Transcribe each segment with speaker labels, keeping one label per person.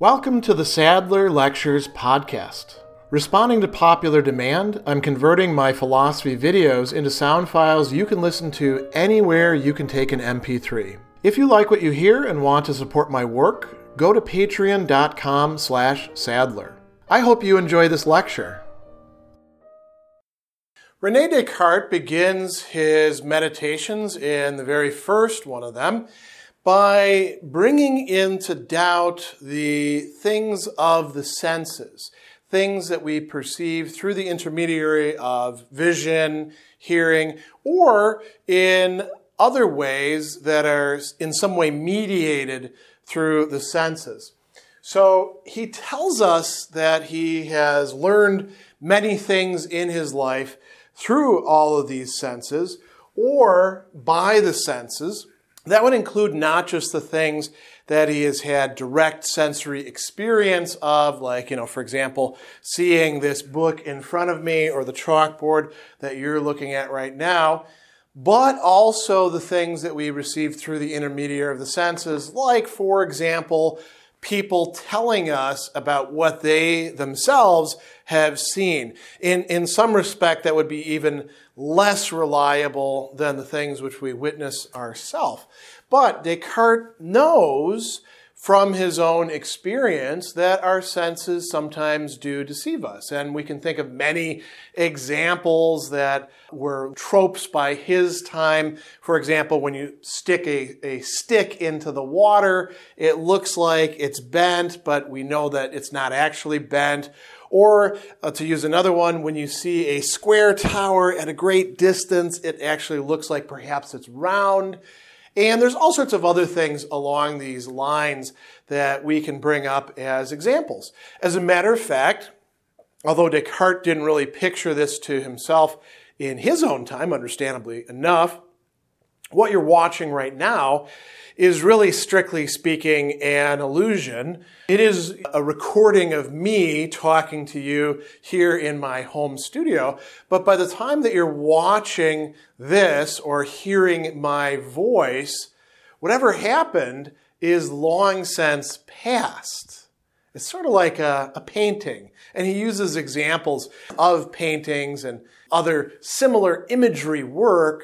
Speaker 1: Welcome to the Sadler Lectures podcast. Responding to popular demand, I'm converting my philosophy videos into sound files you can listen to anywhere you can take an MP3. If you like what you hear and want to support my work, go to patreon.com/Sadler. I hope you enjoy this lecture. René Descartes begins his meditations in the very first one of them by bringing into doubt the things of the senses, things that we perceive through the intermediary of vision, hearing, or in other ways that are in some way mediated through the senses. So he tells us that he has learned many things in his life through all of these senses or by the senses. That would include not just the things that he has had direct sensory experience of, like, for example, seeing this book in front of me or the chalkboard that you're looking at right now, but also the things that we receive through the intermediary of the senses, like, for example, people telling us about what they themselves have seen. In some respect, that would be even less reliable than the things which we witness ourselves. But Descartes knows from his own experience that our senses sometimes do deceive us. And we can think of many examples that were tropes by his time. For example, when you stick a stick into the water, it looks like it's bent, but we know that it's not actually bent. Or, to use another one, when you see a square tower at a great distance, it actually looks like perhaps it's round. And there's all sorts of other things along these lines that we can bring up as examples. As a matter of fact, although Descartes didn't really picture this to himself in his own time, understandably enough, what you're watching right now is really, strictly speaking, an illusion. It is a recording of me talking to you here in my home studio. But by the time that you're watching this or hearing my voice, whatever happened is long since past. It's sort of like a painting. And he uses examples of paintings and other similar imagery work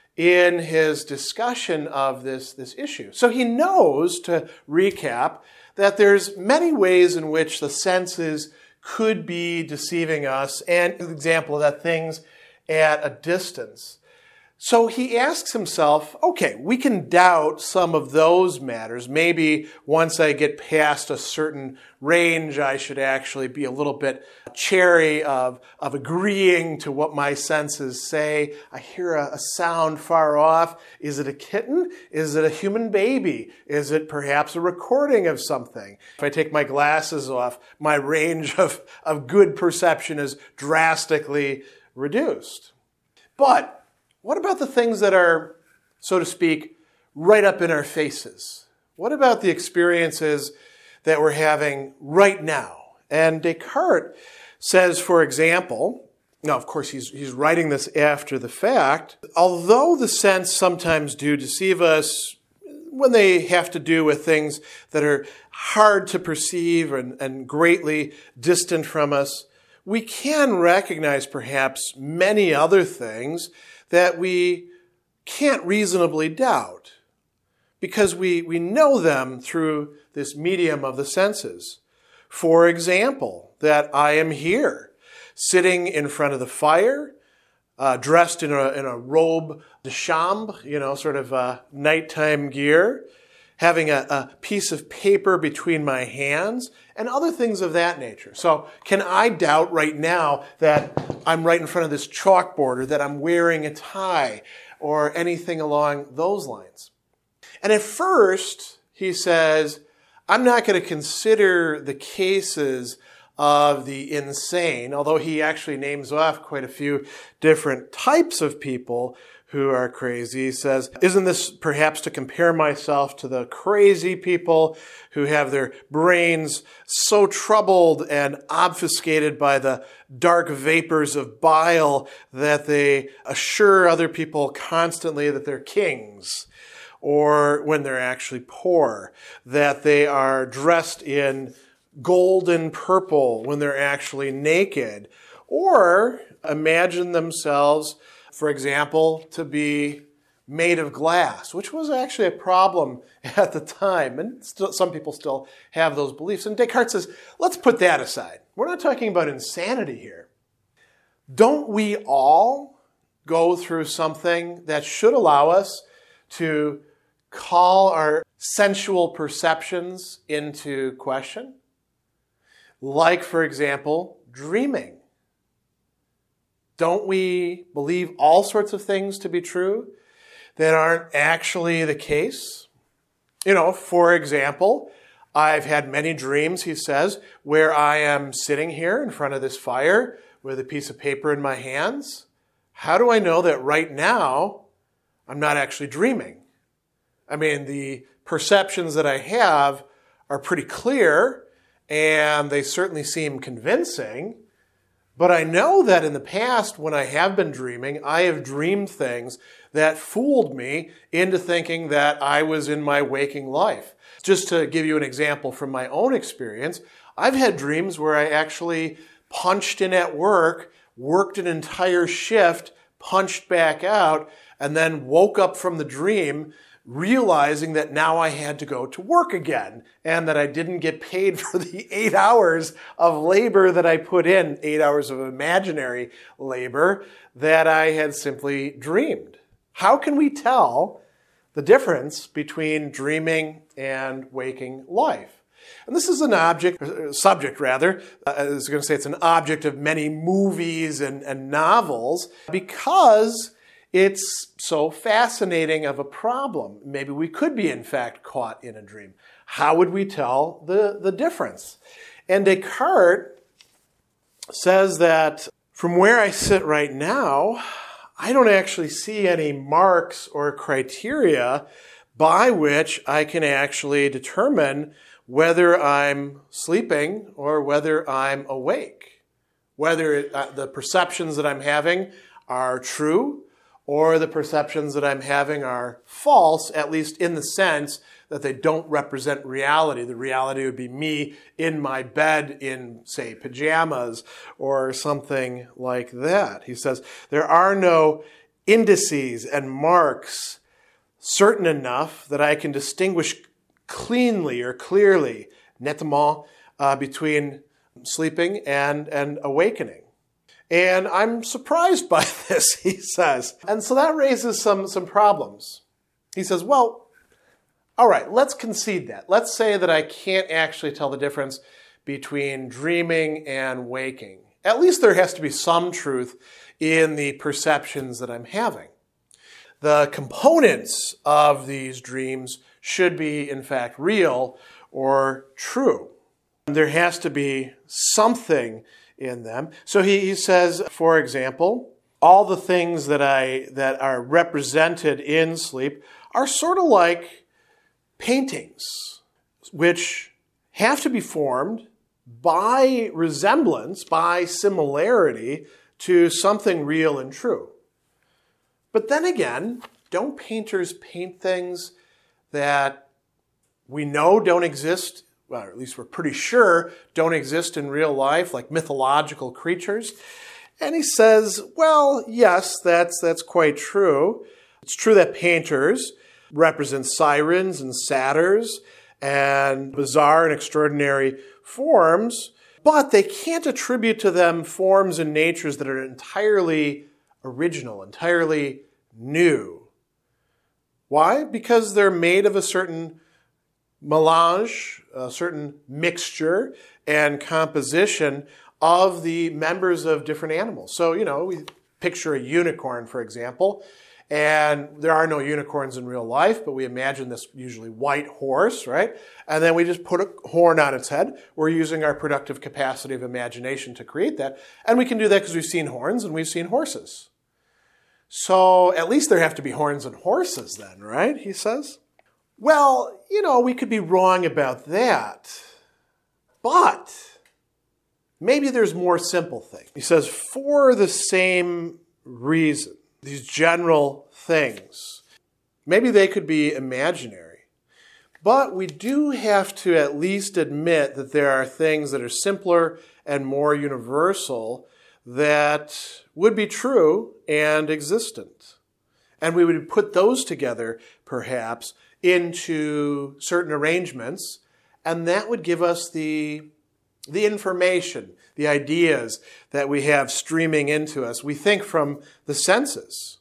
Speaker 1: in his discussion of this issue. So he knows, to recap, that there's many ways in which the senses could be deceiving us, and an example of that, things at a distance. So he asks himself, okay, we can doubt some of those matters. Maybe once I get past a certain range, I should actually be a little bit chary of agreeing to what my senses say. I hear a sound far off. Is it a kitten? Is it a human baby? Is it perhaps a recording of something? If I take my glasses off, my range of good perception is drastically reduced. But what about the things that are, so to speak, right up in our faces? What about the experiences that we're having right now? And Descartes says, for example, now of course he's writing this after the fact, although the sense sometimes do deceive us when they have to do with things that are hard to perceive and greatly distant from us, we can recognize perhaps many other things that we can't reasonably doubt because we know them through this medium of the senses. For example, that I am here, sitting in front of the fire, dressed in a robe de chambre, sort of nighttime gear, having a piece of paper between my hands, and other things of that nature. So can I doubt right now that I'm right in front of this chalkboard, or that I'm wearing a tie, or anything along those lines? And at first, he says, I'm not going to consider the cases of the insane, although he actually names off quite a few different types of people who are crazy. He says, isn't this perhaps to compare myself to the crazy people who have their brains so troubled and obfuscated by the dark vapors of bile that they assure other people constantly that they're kings? or when they're actually poor, that they are dressed in gold and purple when they're actually naked, or imagine themselves, for example, to be made of glass, which was actually a problem at the time, and some people still have those beliefs. And Descartes says, let's put that aside. We're not talking about insanity here. Don't we all go through something that should allow us to call our sensual perceptions into question? Like, for example, dreaming. Don't we believe all sorts of things to be true that aren't actually the case? For example, I've had many dreams, he says, where I am sitting here in front of this fire with a piece of paper in my hands. How do I know that right now I'm not actually dreaming? I mean, the perceptions that I have are pretty clear, and they certainly seem convincing. But I know that in the past, when I have been dreaming, I have dreamed things that fooled me into thinking that I was in my waking life. Just to give you an example from my own experience, I've had dreams where I actually punched in at work, worked an entire shift, punched back out, and then woke up from the dream realizing that now I had to go to work again and that I didn't get paid for the 8 hours of labor that I put in, 8 hours of imaginary labor that I had simply dreamed. How can we tell the difference between dreaming and waking life? And this is an subject. I was going to say it's an object of many movies and novels because it's so fascinating of a problem. Maybe we could be, in fact, caught in a dream. How would we tell the difference? And Descartes says that from where I sit right now, I don't actually see any marks or criteria by which I can actually determine whether I'm sleeping or whether I'm awake, whether the perceptions that I'm having are true or the perceptions that I'm having are false, at least in the sense that they don't represent reality. The reality would be me in my bed in, say, pajamas or something like that. He says, there are no indices and marks certain enough that I can distinguish cleanly or clearly, nettement, between sleeping and awakening. And I'm surprised by this, he says. And so that raises some problems. He says, well, all right, let's concede that. Let's say that I can't actually tell the difference between dreaming and waking. At least there has to be some truth in the perceptions that I'm having. The components of these dreams should be, in fact, real or true. There has to be something in them. So he says, for example, all the things that are represented in sleep are sort of like paintings, which have to be formed by resemblance, by similarity to something real and true. But then again, don't painters paint things that we know don't exist, well, at least we're pretty sure don't exist in real life, like mythological creatures? And he says, well, yes, that's quite true. It's true that painters represent sirens and satyrs and bizarre and extraordinary forms, but they can't attribute to them forms and natures that are entirely original, entirely new. Why? Because they're made of a certain melange, a certain mixture and composition of the members of different animals. So, we picture a unicorn, for example, and there are no unicorns in real life, but we imagine this usually white horse, right? And then we just put a horn on its head. We're using our productive capacity of imagination to create that. And we can do that because we've seen horns and we've seen horses. So at least there have to be horns and horses then, right? He says. Well, we could be wrong about that. But maybe there's more simple things. He says, for the same reason, these general things, Maybe they could be imaginary. But we do have to at least admit that there are things that are simpler and more universal that would be true and existent. And we would put those together, perhaps, into certain arrangements, and that would give us the information, the ideas that we have streaming into us. We think from the senses.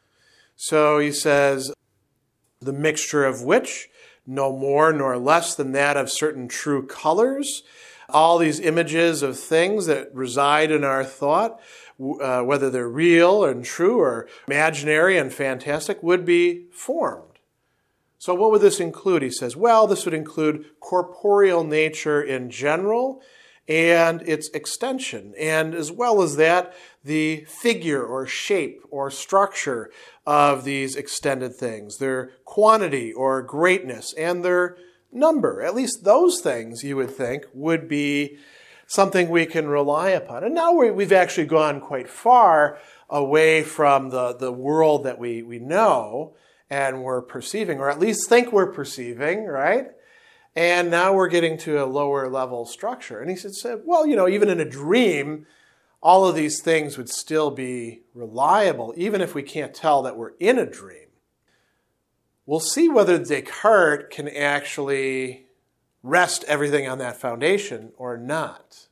Speaker 1: So he says, the mixture of which, no more nor less than that of certain true colors, all these images of things that reside in our thought, whether they're real and true or imaginary and fantastic, would be formed. So what would this include? He says, well, this would include corporeal nature in general and its extension, and as well as that, the figure or shape or structure of these extended things, their quantity or greatness, and their number. At least those things, you would think, would be something we can rely upon. And now we've actually gone quite far away from the world that we know and we're perceiving, or at least think we're perceiving, right? And now we're getting to a lower level structure. And he said, well, even in a dream, all of these things would still be reliable, even if we can't tell that we're in a dream. We'll see whether Descartes can actually rest everything on that foundation or not.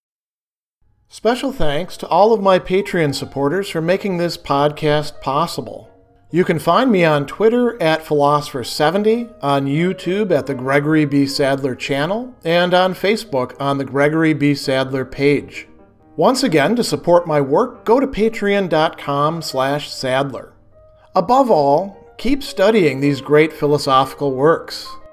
Speaker 1: Special thanks to all of my Patreon supporters for making this podcast possible. You can find me on Twitter at Philosopher70, on YouTube at the Gregory B. Sadler channel, and on Facebook on the Gregory B. Sadler page. Once again, to support my work, go to patreon.com/Sadler. Above all, keep studying these great philosophical works.